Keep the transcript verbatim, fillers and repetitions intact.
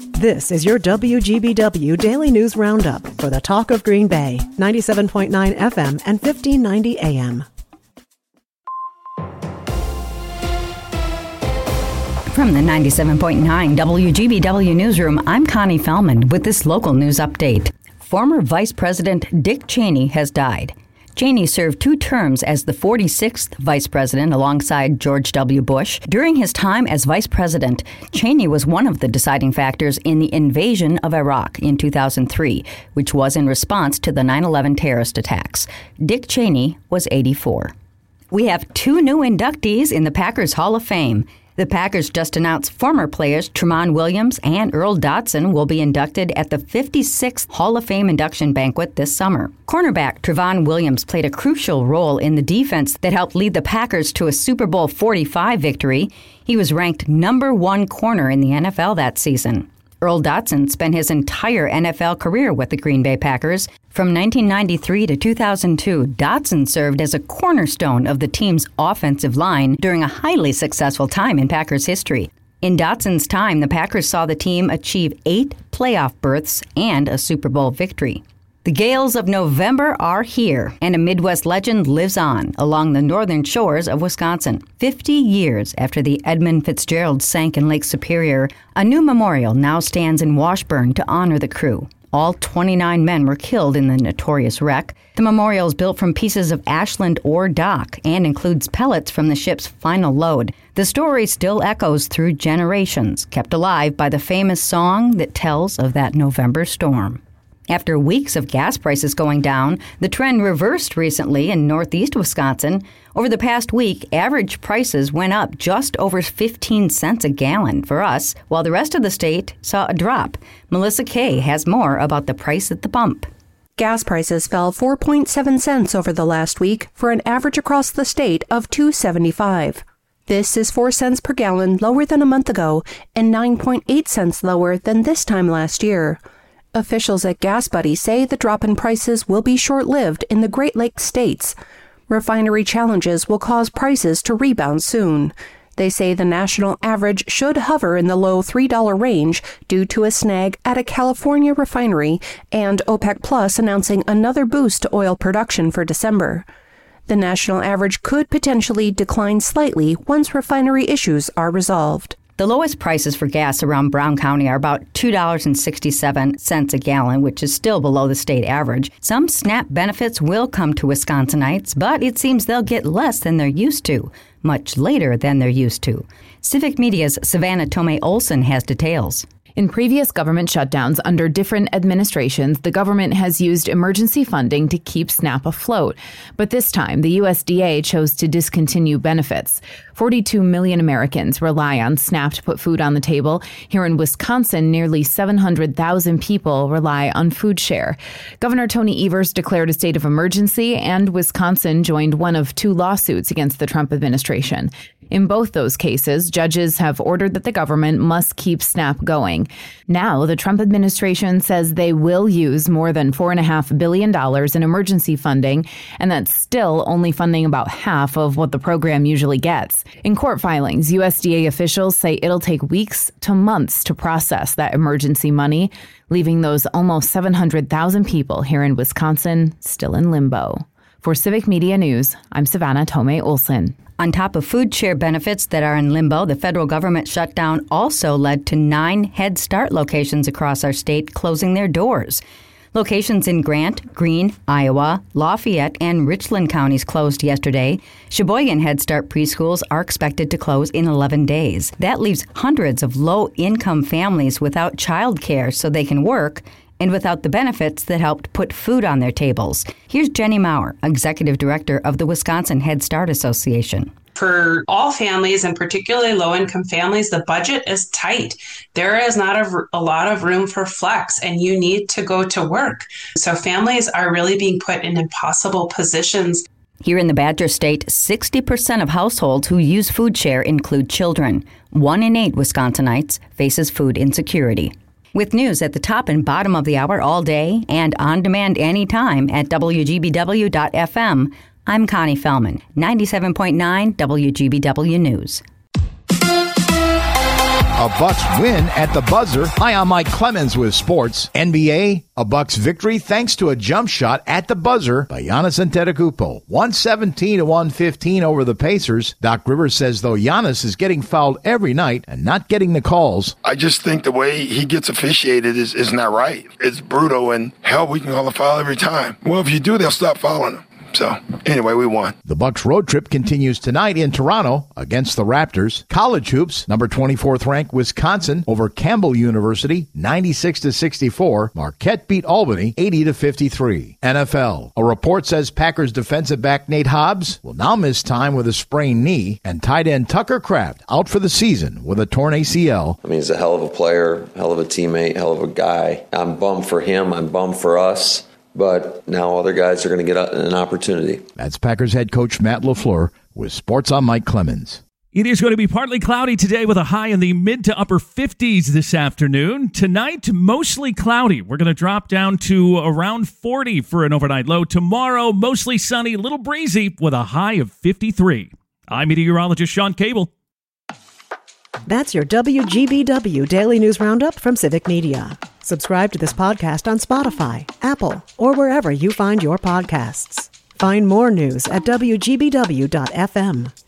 This is your W G B W Daily News Roundup for the Talk of Green Bay, ninety-seven point nine F M and fifteen ninety A M. From the ninety-seven point nine W G B W Newsroom, I'm Connie Fellman with this local news update. Former Vice President Dick Cheney has died. Cheney served two terms as the forty-sixth Vice President alongside George W. Bush. During his time as Vice President, Cheney was one of the deciding factors in the invasion of Iraq in two thousand three, which was in response to the nine eleven terrorist attacks. Dick Cheney was eighty-four. We have two new inductees in the Packers Hall of Fame. The Packers just announced former players Tramon Williams and Earl Dotson will be inducted at the fifty-sixth Hall of Fame induction banquet this summer. Cornerback Tramon Williams played a crucial role in the defense that helped lead the Packers to a Super Bowl forty-five victory. He was ranked number one corner in the N F L that season. Earl Dotson spent his entire N F L career with the Green Bay Packers. From nineteen ninety-three to two thousand two, Dotson served as a cornerstone of the team's offensive line during a highly successful time in Packers history. In Dotson's time, the Packers saw the team achieve eight playoff berths and a Super Bowl victory. The gales of November are here, and a Midwest legend lives on along the northern shores of Wisconsin. Fifty years after the Edmund Fitzgerald sank in Lake Superior, a new memorial now stands in Washburn to honor the crew. All twenty-nine men were killed in the notorious wreck. The memorial is built from pieces of Ashland ore dock and includes pellets from the ship's final load. The story still echoes through generations, kept alive by the famous song that tells of that November storm. After weeks of gas prices going down, the trend reversed recently in northeast Wisconsin. Over the past week, average prices went up just over fifteen cents a gallon for us, while the rest of the state saw a drop. Melissa Kay has more about the price at the pump. Gas prices fell four point seven cents over the last week for an average across the state of two dollars and seventy-five cents. This is four cents per gallon lower than a month ago and nine point eight cents lower than this time last year. Officials at Gas Buddy say the drop in prices will be short-lived in the Great Lakes states. Refinery challenges will cause prices to rebound soon. They say the national average should hover in the low three dollars range due to a snag at a California refinery and OPEC Plus announcing another boost to oil production for December. The national average could potentially decline slightly once refinery issues are resolved. The lowest prices for gas around Brown County are about two dollars and sixty-seven cents a gallon, which is still below the state average. Some SNAP benefits will come to Wisconsinites, but it seems they'll get less than they're used to, much later than they're used to. Civic Media's Savannah Tomei Olson has details. In previous government shutdowns under different administrations, the government has used emergency funding to keep SNAP afloat. But this time, the U S D A chose to discontinue benefits. forty-two million Americans rely on SNAP to put food on the table. Here in Wisconsin, nearly seven hundred thousand people rely on food share. Governor Tony Evers declared a state of emergency, and Wisconsin joined one of two lawsuits against the Trump administration. In both those cases, judges have ordered that the government must keep SNAP going. Now, the Trump administration says they will use more than four point five billion dollars in emergency funding, and that's still only funding about half of what the program usually gets. In court filings, U S D A officials say it'll take weeks to months to process that emergency money, leaving those almost seven hundred thousand people here in Wisconsin still in limbo. For Civic Media News, I'm Savannah Tomei Olson. On top of food share benefits that are in limbo, the federal government shutdown also led to nine Head Start locations across our state closing their doors. Locations in Grant, Greene, Iowa, Lafayette, and Richland counties closed yesterday. Sheboygan Head Start preschools are expected to close in eleven days. That leaves hundreds of low-income families without child care so they can work and without the benefits that helped put food on their tables. Here's Jenny Maurer, Executive Director of the Wisconsin Head Start Association. For all families, and particularly low-income families, the budget is tight. There is not a, a lot of room for flex, and you need to go to work. So families are really being put in impossible positions. Here in the Badger State, sixty percent of households who use food share include children. One in eight Wisconsinites faces food insecurity. With news at the top and bottom of the hour all day and on demand anytime at W G B W dot F M, I'm Connie Fellman, ninety-seven point nine W G B W News. A Bucks win at the buzzer. Hi, I'm Mike Clemens with sports. N B A, a Bucks victory thanks to a jump shot at the buzzer by Giannis Antetokounmpo. one seventeen to one fifteen over the Pacers. Doc Rivers says, though, Giannis is getting fouled every night and not getting the calls. I just think the way he gets officiated is, is not right. It's brutal, and hell, we can call a foul every time. Well, if you do, they'll stop fouling him. So, anyway, we won. The Bucks road trip continues tonight in Toronto against the Raptors. College hoops, number twenty-fourth ranked Wisconsin over Campbell University, ninety-six to sixty-four. Marquette beat Albany, eighty to fifty-three. N F L. A report says Packers defensive back Nate Hobbs will now miss time with a sprained knee, and tight end Tucker Kraft out for the season with a torn A C L. I mean, he's a hell of a player, hell of a teammate, hell of a guy. I'm bummed for him. I'm bummed for us. But now other guys are going to get an opportunity. That's Packers head coach Matt LaFleur with Sports on Mike Clemens. It is going to be partly cloudy today with a high in the mid to upper fifties this afternoon. Tonight, mostly cloudy. We're going to drop down to around forty for an overnight low. Tomorrow, mostly sunny, a little breezy with a high of fifty-three. I'm meteorologist Sean Cable. That's your W G B W Daily News Roundup from Civic Media. Subscribe to this podcast on Spotify, Apple, or wherever you find your podcasts. Find more news at W G B W dot F M.